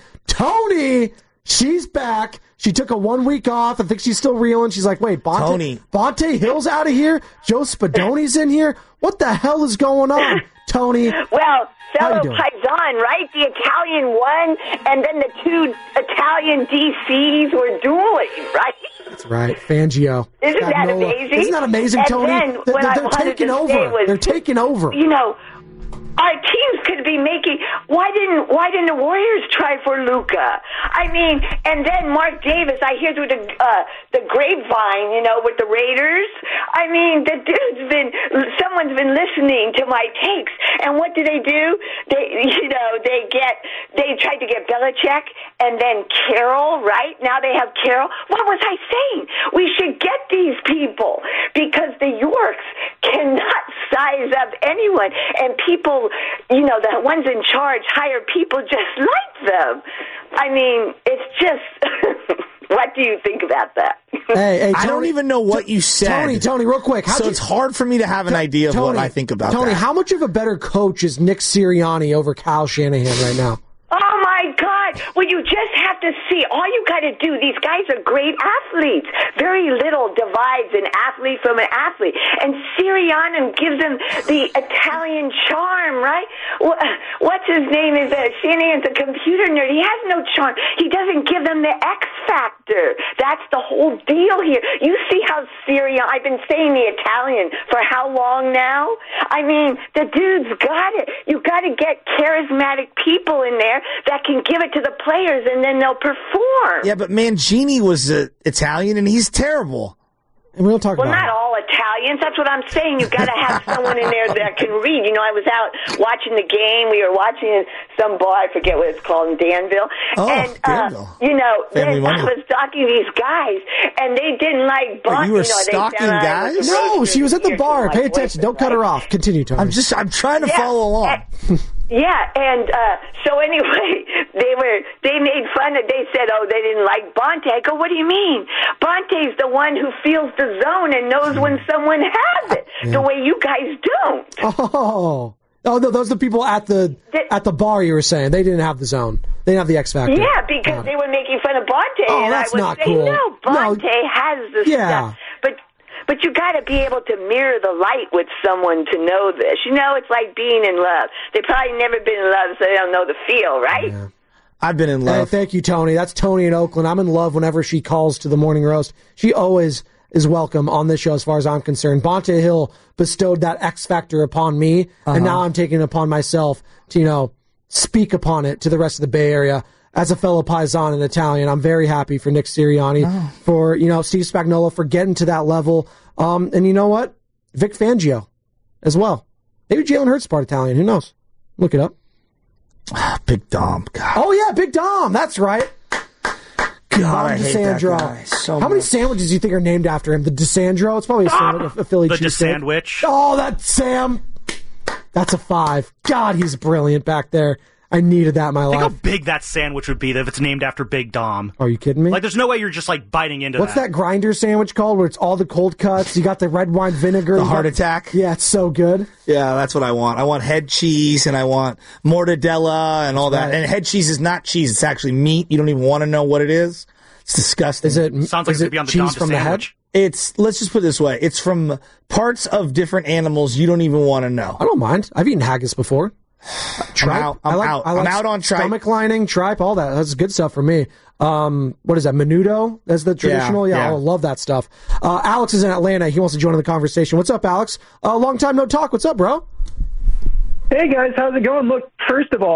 Tony, she's back. She took a one week off. I think she's still reeling. She's like, wait, Bonte, Tony. Bonte Hill's out of here? Joe Spadoni's in here? What the hell is going on, Tony? Well, How fellow you doing? Paisan, right? The Italian won, and then the two Italian D Cs were dueling, right? That's right, Fangio. Isn't that Spagnola. amazing? Isn't that amazing, And Tony? then They're, what I they're wanted taking to over. say was, They're taking over. You know, our teams could be making. Why didn't Why didn't the Warriors try for Luka? I mean, and then Mark Davis. I hear through the uh, the grapevine, you know, with the Raiders. I mean, the dude's been. Someone's been listening to my takes, and what do they do? They, you know, they get. They tried to get Belichick, and then Carroll. Right now, they have Carroll. What was I saying? We should get these people because the Yorks cannot size up anyone, and people. You know, the ones in charge hire people just like them. I mean, it's just, what do you think about that? Hey, hey, Tony, I don't even know what you said. Tony, Tony, real quick. So you, it's hard for me to have an idea of Tony, what I think about Tony, that. how much of a better coach is Nick Sirianni over Kyle Shanahan right now? Oh, my God. Well, you just have to see. All you got to do, these guys are great athletes. Very little divides an athlete from an athlete. And Sirianni gives them the Italian charm, right? What's his name? Is uh, Shanahan's a computer nerd. He has no charm. He doesn't give them the X factor. That's the whole deal here. You see how Sirianni, I've been saying the Italian for how long now? I mean, the dude's got it. You got to get charismatic people in there that can give it to the players, and then they'll perform. Yeah, but Mangini was uh, Italian, and he's terrible. And we don't talk well, about not it. all Italians. That's what I'm saying. You've got to have someone in there that can read. You know, I was out watching the game. We were watching some bar, I forget what it's called, in Danville. Oh, and, Danville. Uh, you know, Family then money. I was stalking these guys, and they didn't like Buck. Wait, you were you know, stalking they, guys? No, she was at the bar. Pay attention. Don't cut her off. Continue, Tony. I'm just, I'm trying to Yeah. follow along. Yeah, and uh, so anyway, they were they made fun of. They said, "Oh, they didn't like Bonte." I go, "What do you mean? Bonte's the one who feels the zone and knows when someone has it, Yeah. the way you guys don't." Oh, oh no, those are the people at the at the bar. You were saying they didn't have the zone. They didn't have the X factor. Yeah, because Got it. they were making fun of Bonte, Oh, and I that's was not saying, cool. "No, Bonte No. has the Yeah. stuff." But but you got to be able to mirror the light with someone to know this. You know, it's like being in love. They probably never been in love, so they don't know the feel, right? Yeah. I've been in Hey, love. thank you, Tony. That's Tony in Oakland. I'm in love whenever she calls to the morning roast. She always is welcome on this show as far as I'm concerned. Bonte Hill bestowed that X factor upon me, Uh-huh. and now I'm taking it upon myself to, you know, speak upon it to the rest of the Bay Area. As a fellow Paisan and Italian, I'm very happy for Nick Sirianni, Oh. for, you know, Steve Spagnuolo for getting to that level. Um, and you know what? Vic Fangio as well. Maybe Jalen Hurts part Italian. Who knows? Look it up. Big Dom. God, Oh, yeah, Big Dom. That's right. God Dom I hate that DeSandro. guy so How many much. sandwiches do you think are named after him? The DeSandro? It's probably a, sandwich, a Philly The cheesesteak. DeSandwich. Oh, that's Sam. That's a five. God, he's brilliant back there. I needed that in my Think how life. big that sandwich would be if it's named after Big Dom. Are you kidding me? Like, there's no way you're just like biting into What's that. that grinder sandwich called where it's all the cold cuts? You got the red wine vinegar. The you heart got- attack? Yeah, it's so good. Yeah, that's what I want. I want head cheese and I want mortadella and all that. Right. And head cheese is not cheese. It's actually meat. You don't even want to know what it is. It's disgusting. Is it, Sounds like is it it could be on the cheese Dom from the head? sandwich. It's, let's just put it this way. It's from parts of different animals you don't even want to know. I don't mind. I've eaten haggis before. Tripe. out. I'm I like, out. I like I'm out on tripe. Stomach lining, tripe, all that. That's good stuff for me. Um, what is that? Menudo? That's the traditional? Yeah, yeah. I love that stuff. Uh, Alex is in Atlanta. He wants to join in the conversation. What's up, Alex? Uh, long time no talk. What's up, bro? Hey, guys. How's it going? Look, first of all,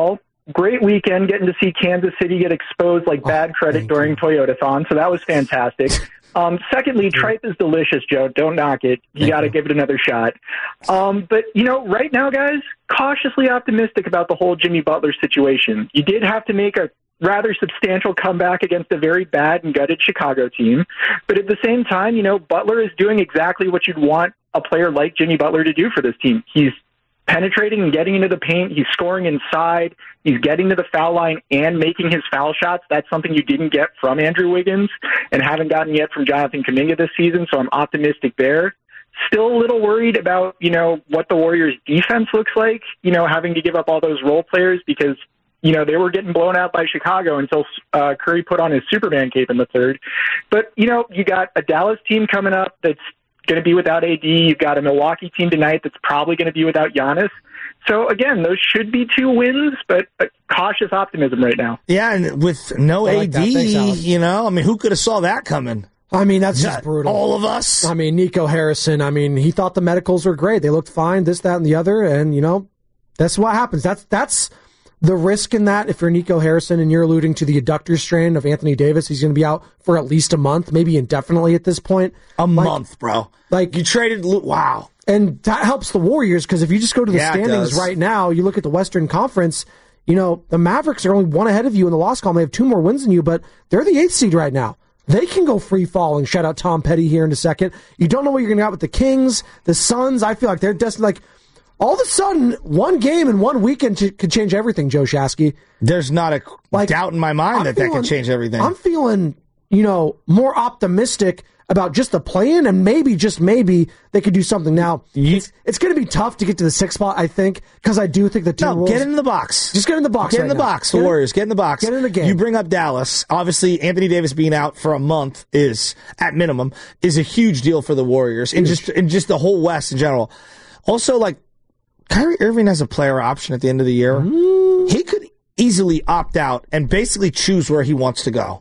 great weekend getting to see Kansas City get exposed like bad credit during Toyotathon, so that was fantastic. Um, secondly, tripe is delicious, Joe. Don't knock it. You got to give it another shot. Um, but, you know, right now, guys, cautiously optimistic about the whole Jimmy Butler situation. You did have to make a rather substantial comeback against a very bad and gutted Chicago team. But at the same time, you know, Butler is doing exactly what you'd want a player like Jimmy Butler to do for this team. He's penetrating and getting into the paint. He's scoring inside. He's getting to the foul line and making his foul shots. That's something you didn't get from Andrew Wiggins and haven't gotten yet from Jonathan Kuminga this season, so I'm optimistic there. Still a little worried about, you know, what the Warriors' defense looks like, you know, having to give up all those role players because, you know, they were getting blown out by Chicago until uh, Curry put on his Superman cape in the third. But, you know, you got a Dallas team coming up that's going to be without A D. You've got a Milwaukee team tonight that's probably going to be without Giannis. So, again, those should be two wins, but uh, cautious optimism right now. Yeah, and with no like A D, Thanks, you know, I mean, who could have saw that coming? I mean, that's just brutal. All of us. I mean, Nico Harrison, I mean, he thought the medicals were great. They looked fine, this, that, and the other, and, you know, that's what happens. That's that's the risk in that. If you're Nico Harrison and you're alluding to the adductor strain of Anthony Davis, he's going to be out for at least a month, maybe indefinitely at this point. A like, month, bro. Like you traded, wow. And that helps the Warriors because if you just go to the yeah, standings right now, you look at the Western Conference, you know, the Mavericks are only one ahead of you in the loss column. They have two more wins than you, but they're the eighth seed right now. They can go free falling. Shout out Tom Petty here in a second. You don't know what you're going to get with the Kings, the Suns. I feel like they're just like, all of a sudden, one game and one weekend t- could change everything, Joe Shasky. There's not a like, doubt in my mind I'm that feeling, that could change everything. I'm feeling, you know, more optimistic about just the play-in, and maybe, just maybe, they could do something. Now, it's, it's going to be tough to get to the sixth spot, I think, because I do think the team No, rules, get in the box. Just get in the box Get right in the now. box, the get Warriors. Get in the box. Get in the game. You bring up Dallas. Obviously, Anthony Davis being out for a month is, at minimum, is a huge deal for the Warriors, and just, and just the whole West in general. Also, like, Kyrie Irving has a player option at the end of the year. Mm. He could easily opt out and basically choose where he wants to go.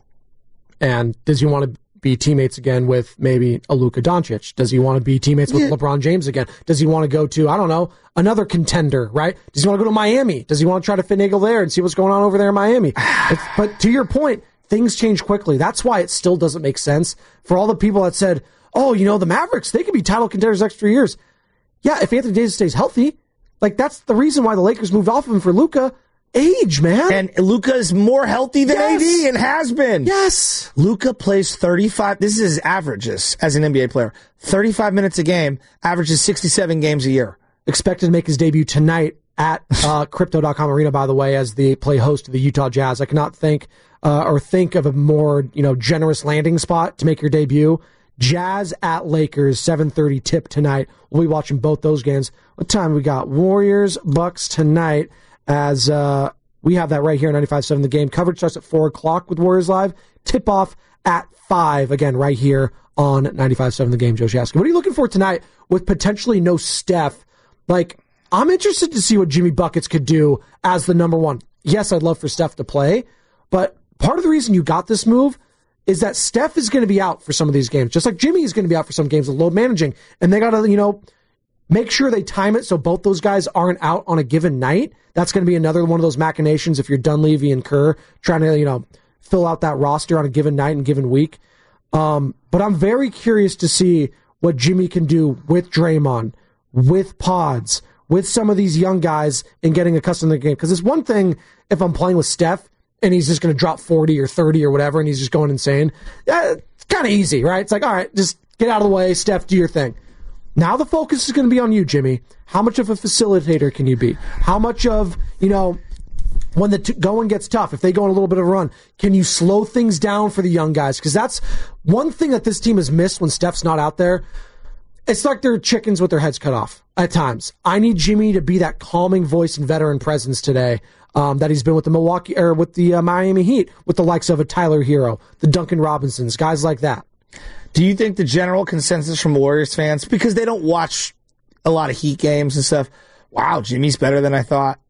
And does he want to be teammates again with maybe a Luka Doncic? Does he want to be teammates with yeah. LeBron James again? Does he want to go to, I don't know, another contender, right? Does he want to go to Miami? Does he want to try to finagle there and see what's going on over there in Miami? But to your point, things change quickly. That's why it still doesn't make sense for all the people that said, oh, you know, the Mavericks, they could be title contenders next three years. Yeah, if Anthony Davis stays healthy, like that's the reason why the Lakers moved off of him for Luka. Age, man. And Luka is more healthy than yes. A D and has been. Yes. Luka plays thirty-five. This is his averages as an N B A player. thirty-five minutes a game, averages sixty-seven games a year. Expected to make his debut tonight at uh, Crypto dot com Arena, by the way, as the play host of the Utah Jazz. I cannot think uh, or think of a more, you know, generous landing spot to make your debut. Jazz at Lakers, seven thirty tip tonight. We'll be watching both those games. What time we got? Warriors, Bucks tonight. As uh, we have that right here on ninety-five seven The Game. Coverage starts at four o'clock with Warriors Live. Tip-off at five, again, right here on ninety-five seven The Game, Joe Shasky. What are you looking for tonight with potentially no Steph? Like, I'm interested to see what Jimmy Buckets could do as the number one. Yes, I'd love for Steph to play, but part of the reason you got this move is that Steph is going to be out for some of these games, just like Jimmy is going to be out for some games with load managing, and they got to, you know, make sure they time it so both those guys aren't out on a given night. That's going to be another one of those machinations if you're Dunleavy and Kerr trying to, you know, fill out that roster on a given night and given week. Um, but I'm very curious to see what Jimmy can do with Draymond, with Pods, with some of these young guys and getting accustomed to the game. Because it's one thing if I'm playing with Steph and he's just going to drop forty or thirty or whatever and he's just going insane. Yeah, it's kind of easy, right? It's like, all right, just get out of the way, Steph, do your thing. Now the focus is going to be on you, Jimmy. How much of a facilitator can you be? How much of, you know, when the t- going gets tough, if they go on a little bit of a run, can you slow things down for the young guys? Because that's one thing that this team has missed when Steph's not out there. It's like they're chickens with their heads cut off at times. I need Jimmy to be that calming voice and veteran presence today um, that he's been with the Milwaukee or with the uh, Miami Heat, with the likes of a Tyler Hero, the Duncan Robinsons, guys like that. Do you think the general consensus from Warriors fans, because they don't watch a lot of Heat games and stuff, wow, Jimmy's better than I thought?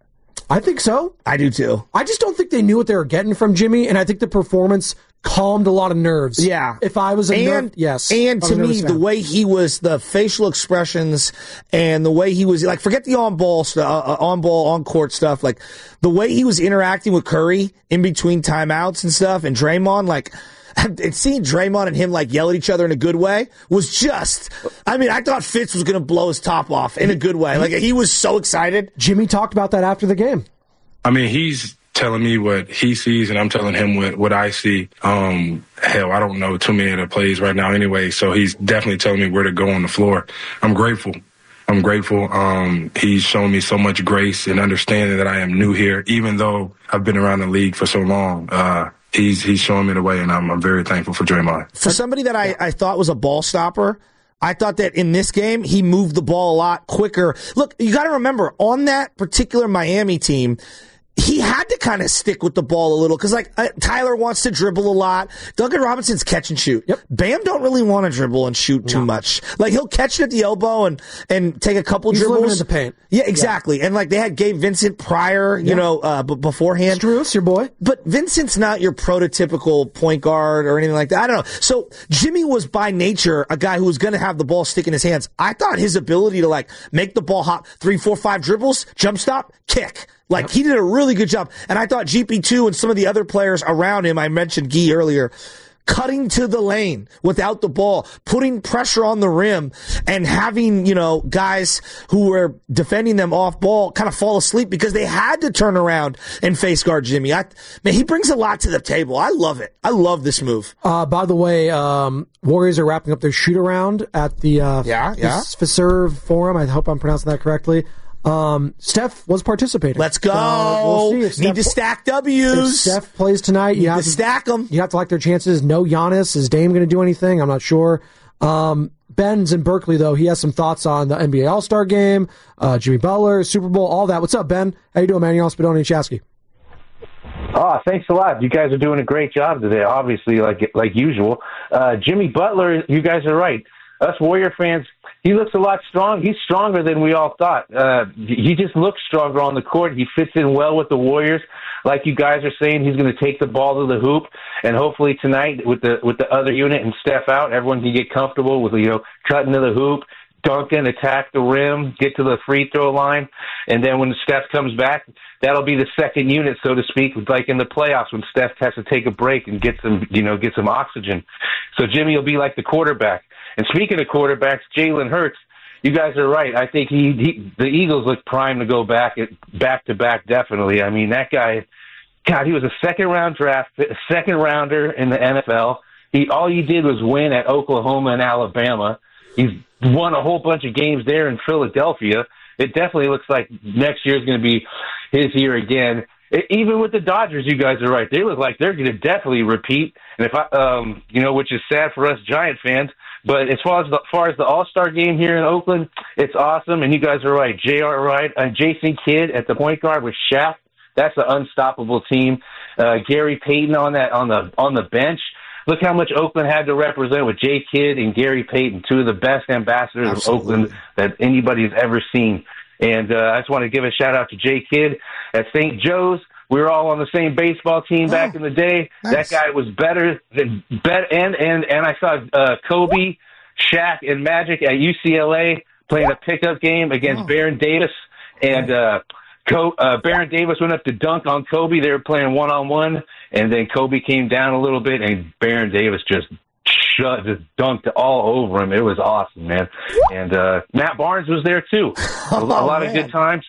I think so. I do too. I just don't think they knew what they were getting from Jimmy, and I think the performance calmed a lot of nerves. Yeah. If I was a and, nerve, yes. And to me, the way he was, the facial expressions and the way he was, like, forget the on-ball stuff, uh, on-ball, on-court stuff, like, the way he was interacting with Curry in between timeouts and stuff, and Draymond, like, and seeing Draymond and him like yell at each other in a good way was just, I mean, I thought Fitz was going to blow his top off in a good way. Like, he was so excited. Jimmy talked about that after the game. I mean, he's telling me what he sees, and I'm telling him what, what I see. Um, hell, I don't know too many of the plays right now anyway, so he's definitely telling me where to go on the floor. I'm grateful. I'm grateful. Um, he's shown me so much grace and understanding that I am new here, even though I've been around the league for so long. Uh, He's he's showing me the way, and I'm, I'm very thankful for Draymond. For somebody that I, I thought was a ball stopper, I thought that in this game, he moved the ball a lot quicker. Look, you got to remember, on that particular Miami team, he had to kind of stick with the ball a little because, like, uh, Tyler wants to dribble a lot. Duncan Robinson's catch and shoot. Yep. Bam don't really want to dribble and shoot too no. much. Like, he'll catch it at the elbow and, and take a couple He's dribbles. Living in the paint. Yeah, exactly. Yeah. And, like, they had Gabe Vincent prior, you yeah. know, uh, b- beforehand. Strus, your boy. But Vincent's not your prototypical point guard or anything like that. I don't know. So Jimmy was by nature a guy who was going to have the ball stick in his hands. I thought his ability to, like, make the ball hop, three, four, five dribbles, jump stop, kick. Like, yep. he did a really good job. And I thought G P two and some of the other players around him, I mentioned Guy earlier, cutting to the lane without the ball, putting pressure on the rim, and having, you know, guys who were defending them off ball kind of fall asleep because they had to turn around and face guard Jimmy. I, man, he brings a lot to the table. I love it. I love this move. Uh, by the way, um, Warriors are wrapping up their shoot-around at the uh, yeah, yeah. Fiserv Forum. I hope I'm pronouncing that correctly. Um, Steph was participating. Let's go. Uh, we'll see. If Steph, Need to stack W's. If Steph plays tonight, you Need have to, to stack them. You have to like their chances. No Giannis. Is Dame going to do anything? I'm not sure. Um, Ben's in Berkeley, though. He has some thoughts on the N B A All-Star Game, uh, Jimmy Butler, Super Bowl, all that. What's up, Ben? How you doing, man? You're on Spadoni and Chasky. Oh, thanks a lot. You guys are doing a great job today, obviously, like like usual. Uh, Jimmy Butler, you guys are right. Us Warrior fans, he looks a lot strong. He's stronger than we all thought. Uh, he just looks stronger on the court. He fits in well with the Warriors. Like you guys are saying, he's going to take the ball to the hoop, and hopefully tonight with the with the other unit and Steph out, everyone can get comfortable with, you know, cutting to the hoop, dunking, attack the rim, get to the free throw line, and then when Steph comes back, that'll be the second unit, so to speak, like in the playoffs when Steph has to take a break and get some, you know, get some oxygen. So Jimmy will be like the quarterback. And speaking of quarterbacks, Jalen Hurts, you guys are right. I think he, he the Eagles look primed to go back at back to back. Definitely. I mean, that guy, God, he was a second round draft, a second rounder in the N F L. He all he did was win at Oklahoma and Alabama. He's won a whole bunch of games there in Philadelphia. It definitely looks like next year is going to be his year again. It, even with the Dodgers, you guys are right. They look like they're going to definitely repeat. And if I, um, you know, which is sad for us Giant fans. But as far as the, as far as the All-Star game here in Oakland, it's awesome. And you guys are right. J R. Wright, uh, Jason Kidd at the point guard with Shaq. That's an unstoppable team. Uh, Gary Payton on that on the on the bench. Look how much Oakland had to represent with Jay Kidd and Gary Payton, two of the best ambassadors Absolutely. of Oakland that anybody's ever seen. And uh, I just want to give a shout-out to Jay Kidd at Saint Joe's. We were all on the same baseball team back oh, in the day. Nice. That guy was better than bet, and and and I saw uh, Kobe, Shaq, and Magic at U C L A playing a pickup game against oh. Baron Davis, and uh, Co- uh, Baron Davis went up to dunk on Kobe. They were playing one on one, and then Kobe came down a little bit, and Baron Davis just shut, just dunked all over him. It was awesome, man. And uh, Matt Barnes was there too. A, a lot oh, of good times.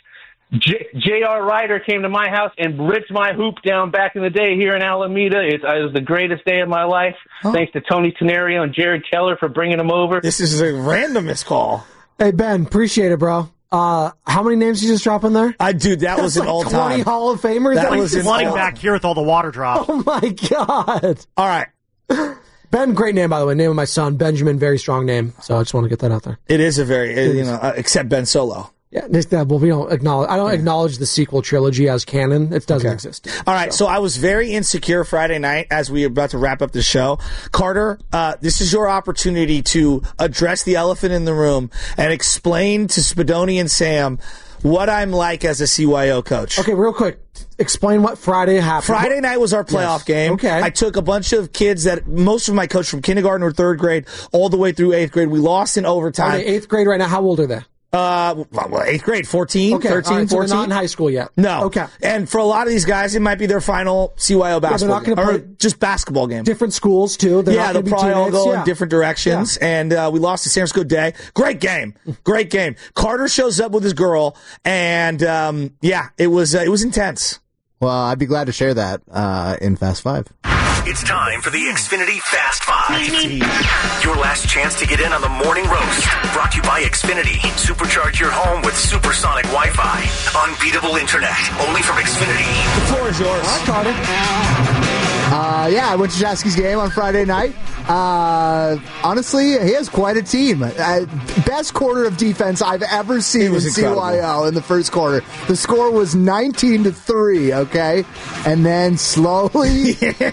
J R. Ryder came to my house and ripped my hoop down back in the day here in Alameda. It, it was the greatest day of my life. Huh? Thanks to Tony Tenario and Jared Keller for bringing him over. This is a randomest call. Hey, Ben, appreciate it, bro. Uh, how many names you just drop in there? I dude, that That's was an like all time. twenty Hall of Famers. That, that was flooding back here with all the water drops. Oh my god! All right, Ben, great name by the way. Name of my son, Benjamin, very strong name. So I just want to get that out there. It is a very, it, you know, uh, except Ben Solo. Yeah, this, uh, well, we don't acknowledge. I don't acknowledge the sequel trilogy as canon. It doesn't okay. exist. All right, so. so I was very insecure Friday night as we were about to wrap up the show. Carter, uh, this is your opportunity to address the elephant in the room and explain to Spadoni and Sam what I'm like as a C Y O coach. Okay, real quick. Explain what Friday happened. Friday night was our playoff yes. game. Okay. I took a bunch of kids that most of my coached from kindergarten or third grade all the way through eighth grade. We lost in overtime. Are they eighth grade right now? How old are they? Uh, well, eighth grade, fourteen, okay. thirteen, right, so fourteen. They're not in high school yet. No. Okay. And for a lot of these guys, it might be their final C Y O basketball yeah, they're not game. Play Or just basketball game. Different schools, too. They're yeah, not they'll probably all go yeah. in different directions. Yeah. And uh, we lost to San Francisco Day. Great game. Great game. Carter shows up with his girl, and um, yeah, it was uh, it was intense. Well, I'd be glad to share that uh, in Fast Five. It's time for the Xfinity Fast Five. Your last chance to get in on the morning roast. Brought to you by Xfinity. Supercharge your home with supersonic Wi-Fi. Unbeatable internet. Only from Xfinity. The floor is yours. I caught it. Uh, yeah, I went to Jasky's game on Friday night. Uh, honestly, he has quite a team. Uh, best quarter of defense I've ever seen in C Y O in the first quarter. The score was nineteen to three, okay? And then slowly,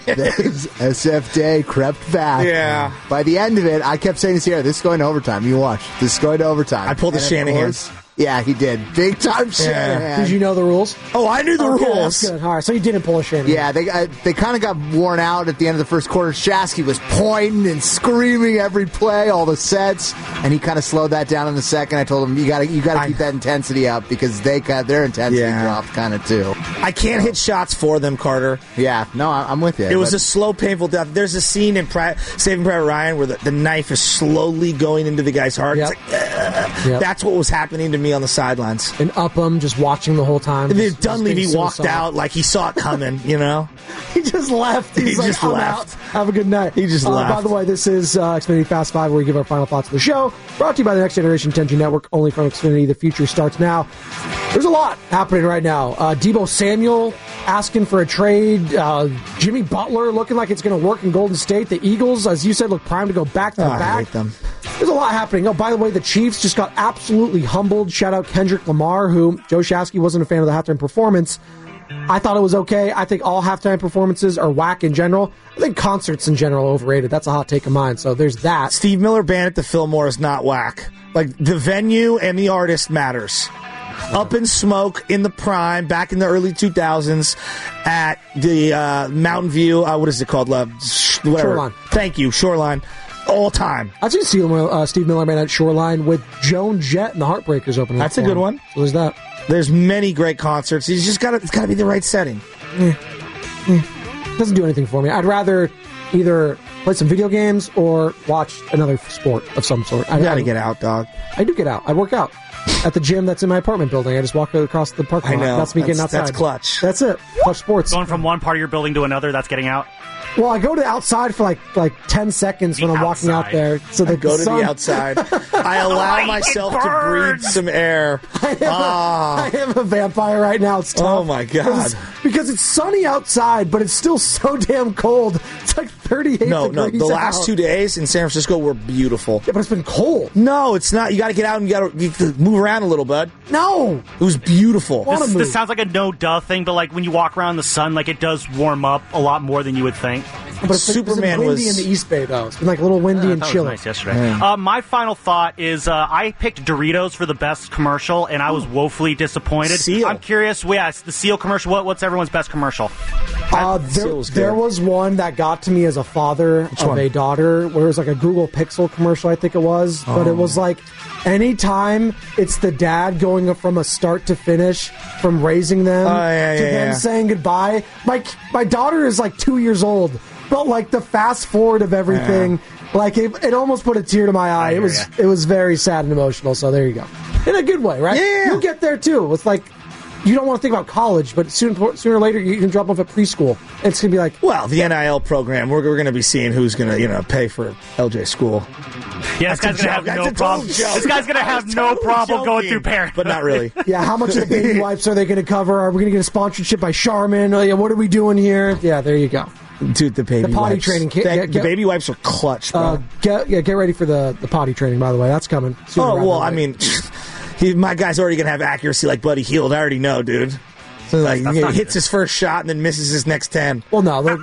S F J crept back. Yeah. By the end of it, I kept saying to Sierra, this is going to overtime. You watch. This is going to overtime. I pulled the Shanahan. Yeah, he did. Big time Shanahan. Yeah. Did you know the rules? Oh, I knew the okay, rules. That's good. All right, so you didn't pull a Shanahan. Yeah, they uh, they kind of got worn out at the end of the first quarter. Shasky was pointing and screaming every play, all the sets, and he kind of slowed that down in the second. I told him, you got to you got to keep that intensity up because they got their intensity yeah. dropped kind of too. I can't so. hit shots for them, Carter. Yeah, no, I'm with you. It was a slow, painful death. There's a scene in Pri- Saving Private Ryan where the, the knife is slowly going into the guy's heart. Yep. It's like, yep. That's what was happening to me on the sidelines. And Upham just watching the whole time. And then Dunleavy walked out like he saw it coming, you know? He just left. He's he like, just I'm left. Out. Have a good night. He just uh, left. By the way, this is uh, Xfinity Fast Five, where we give our final thoughts of the show. Brought to you by the Next Generation ten G Network, only from Xfinity. The future starts now. There's a lot happening right now. Uh, Deebo Samuel asking for a trade. Uh, Jimmy Butler looking like it's going to work in Golden State. The Eagles, as you said, look primed to go back to oh, back. I hate them. There's a lot happening. Oh, by the way, the Chiefs just got absolutely humbled. Shout out Kendrick Lamar, who Joe Shasky wasn't a fan of the halftime performance. I thought it was okay. I think all halftime performances are whack in general. I think concerts in general are overrated. That's a hot take of mine. So there's that. Steve Miller Band at the Fillmore is not whack. Like, the venue and the artist matters. Up in Smoke in the prime, back in the early two thousands at the uh, Mountain View, uh, what is it called? Uh, whatever. Shoreline. Thank you, Shoreline. All time. I've seen Steve, uh, Steve Miller Band at Shoreline with Joan Jett and the Heartbreakers opening. That's a good one. So there's that. There's many great concerts. He's just got to, it's got to be the right setting. Eh. Eh. Doesn't do anything for me. I'd rather either play some video games or watch another sport of some sort. I gotta get out, dog. I do get out. I work out at the gym that's in my apartment building. I just walk across the parking lot. I know. That's me getting that's, outside. That's clutch. That's it. Clutch sports. Going from one part of your building to another, that's getting out? Well, I go to the outside for like like ten seconds when I'm walking out there. So I go to sun... the outside. I allow oh, myself to breathe some air. I am, ah. a, I am a vampire right now. It's tough. Oh my god! Because, because it's sunny outside, but it's still so damn cold. It's like thirty-eight no, degrees. No, the out. last two days in San Francisco were beautiful. Yeah, but it's been cold. No, it's not. You got to get out and you got to move around a little, bud. No, it was beautiful. This, this sounds like a no duh thing, but like when you walk around in the sun, like it does warm up a lot more than you would think. But it's Superman been, it's been windy was in the East Bay though. It's been like a little windy uh, and that chilly. Was nice yesterday. Yeah. Uh, my final thought is uh, I picked Doritos for the best commercial, and I was woefully disappointed. Seal. I'm curious. Well, yeah, it's the Seal commercial. What, what's everyone's best commercial? Uh, there, was there was one that got to me as a father Which of one? a daughter, where it was like a Google Pixel commercial, I think it was. Oh. But it was like anytime it's the dad going from a start to finish, from raising them oh, yeah, to yeah, them yeah. saying goodbye. My my daughter is like two years old. But like the fast forward of everything, yeah. like it, it almost put a tear to my eye. It was you. it was very sad and emotional. So there you go, in a good way, right? Yeah, you'll get there too. It's like you don't want to think about college, but sooner sooner or later you can drop off at preschool. It's gonna be like, well, the N I L program. We're, we're going to be seeing who's going to you know pay for L J school. Yeah, this guy's going to have no problem. This guy's going to have no problem going through parents, but not really. Yeah, how much of the baby wipes are they going to cover? Are we going to get a sponsorship by Charmin? What are we doing here? Yeah, there you go. Dude, the baby the potty wipes. training. Get, Thank, get, the baby wipes are clutch, bro. Uh, get yeah, get ready for the, the potty training. By the way, that's coming. Oh well, I mean, he, my guy's already gonna have accuracy like Buddy Hield. I already know, dude. So like, he hits good. his first shot and then misses his next ten. Well, no,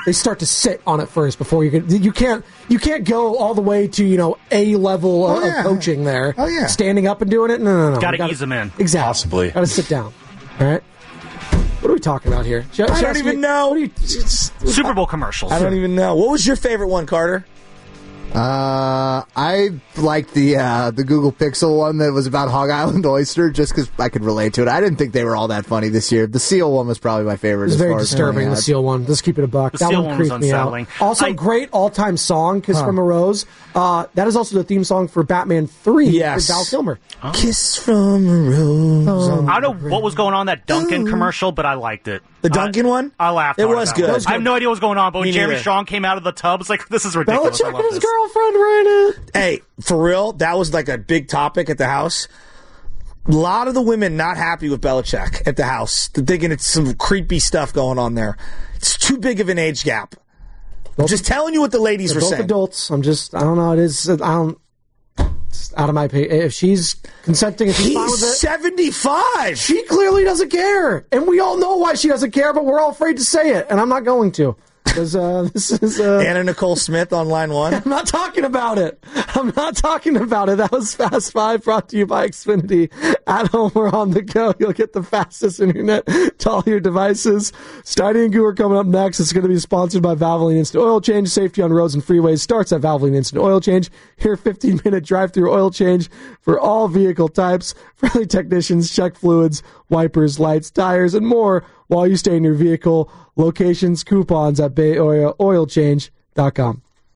they start to sit on it first before you can. You can't you can't go all the way to you know a level Oh, of, yeah. of coaching there. Oh, yeah. Standing up and doing it. No, no, no. Got We to ease them in. Exactly. Possibly. Got to sit down. All right. What are we talking about here? Sh- I don't Shasky, even know. What are you, Super Bowl commercials. I don't even know. What was your favorite one, Carter? Uh, I liked the uh, the Google Pixel one that was about Hog Island oyster, just because I could relate to it. I didn't think they were all that funny this year. The seal one was probably my favorite. It's as very far as disturbing, funny. the seal one. Let's keep it a buck. The that seal one one was creeped me out. unsettling. Also, I- great all-time song, Kiss Huh. from a Rose. Uh, that is also the theme song for Batman three Yes. with Val Kilmer. Kiss from a rose. I don't know what was going on in that Duncan commercial, but I liked it. The Duncan I, one? I laughed. It hard was at that good. one. I have no idea what's going on, but when Me Jeremy neither. Strong came out of the tub, it's like, this is ridiculous. I Belichick love and his this. girlfriend were in it. Hey, for real, that was like a big topic at the house. A lot of the women not happy with Belichick at the house. They're thinking it's some creepy stuff going on there. It's too big of an age gap. I'm just telling you what the ladies They're were both saying. adults. I'm just, I don't know. It is, I don't, it's out of my pay. If she's consenting, if she's fine with it. He's seventy-five. She clearly doesn't care. And we all know why she doesn't care, but we're all afraid to say it. And I'm not going to. Because uh, this is. Uh, Anna Nicole Smith on line one. I'm not talking about it. I'm not talking about it. That was Fast Five brought to you by Xfinity. At home or on the go, you'll get the fastest internet to all your devices. Steiny and Goo are coming up next. It's going to be sponsored by Valvoline Instant Oil Change. Safety on roads and freeways starts at Valvoline Instant Oil Change. Your fifteen minute drive-through oil change for all vehicle types. Friendly technicians check fluids, wipers, lights, tires, and more while you stay in your vehicle. Locations, coupons at bay oil change dot com.